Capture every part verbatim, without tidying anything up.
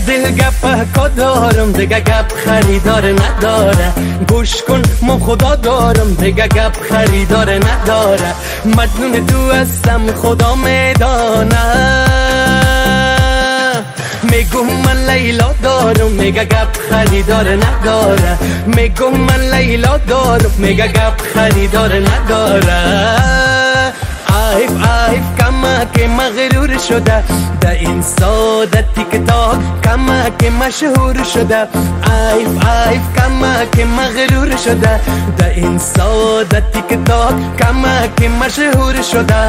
دل گپ دارم دیگه گپ خریدار نداره. گوش کن ما خدا دارم دیگه گپ خریدار نداره. مجنون تو هستم خدا میدانه. میگم من لیلا دارم میگه گپ خریدار نداره. میگم من لیلا دارم میگه گپ خریدار نداره. عیب عیب کما که مغرور شده ده این ساده تیک تاک کما که مشهور شده. عیب عیب کما که مغرور شده ده این ساده تیک تاک کما که مشهور شده.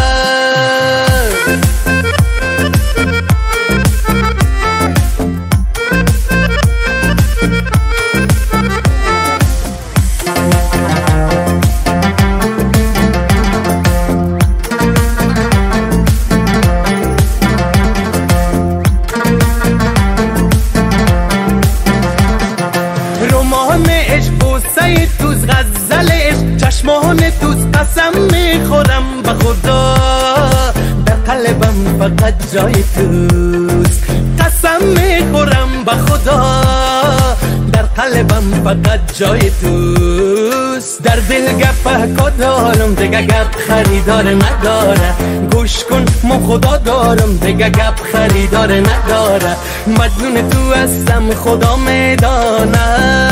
بوسه توز غزلش چشمان توز قسم میخورم به خدا در قلبم فقط جای توز. قسم میخورم به خدا در قلبم فقط جای توز. در دل گپ دارم دیگه گپ خریدار نداره. گوش کن ما خدا دارم دیگه گپ خریدار نداره. مجنون تو هستم خدا میدانه.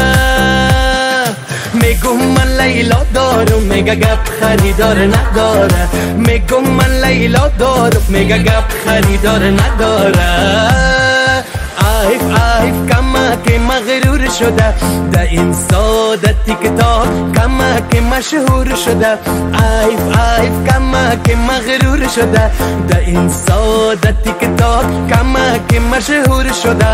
میگم من لیلا دارم میگه گپ خریدار نداره. میگم من لیلا دارم میگه گپ خریدار نداره. عیب عیب کما که مغرور شده ده این ساده تیک تاک کما که مشهور شده. عیب عیب کما که مغرور شده ده این ساده تیک تاک کما که مشهور شده.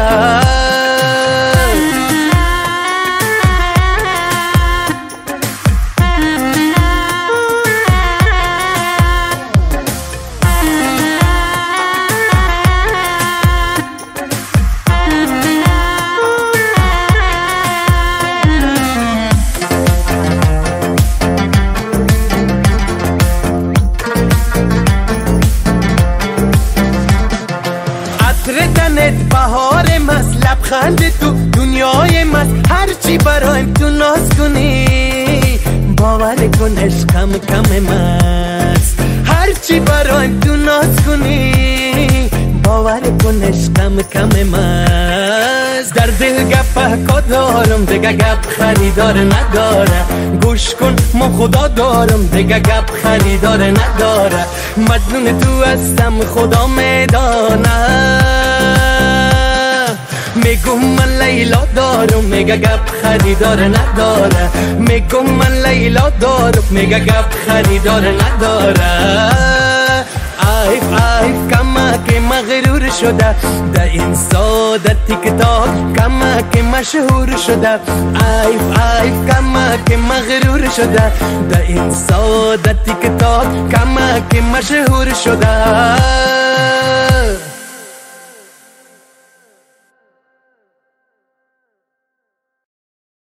بهار مست لبخند تو دنیای مست هرچی برایم تو ناز کنی. باور کن عشقم کم مست هرچی برایم تو ناز کنی. باور کن عشقم کم مست. در دل گپ دارم دیگه گپ خریدار نداره. گوش کن ما خدا دارم دیگه گپ خریدار نداره. مجنون تو هستم خدا میدانه. میگم من لیلا دارم میگه گپ خریدار نداره. میگم من لیلا دارم میگه گپ خریدار نداره. عیب عیب کما که مغرور شده ده این ساده تیک تاک کما که مشهور شده. عیب عیب کما که مغرور شده ده این ساده تیک تاک کما که مشهور شده.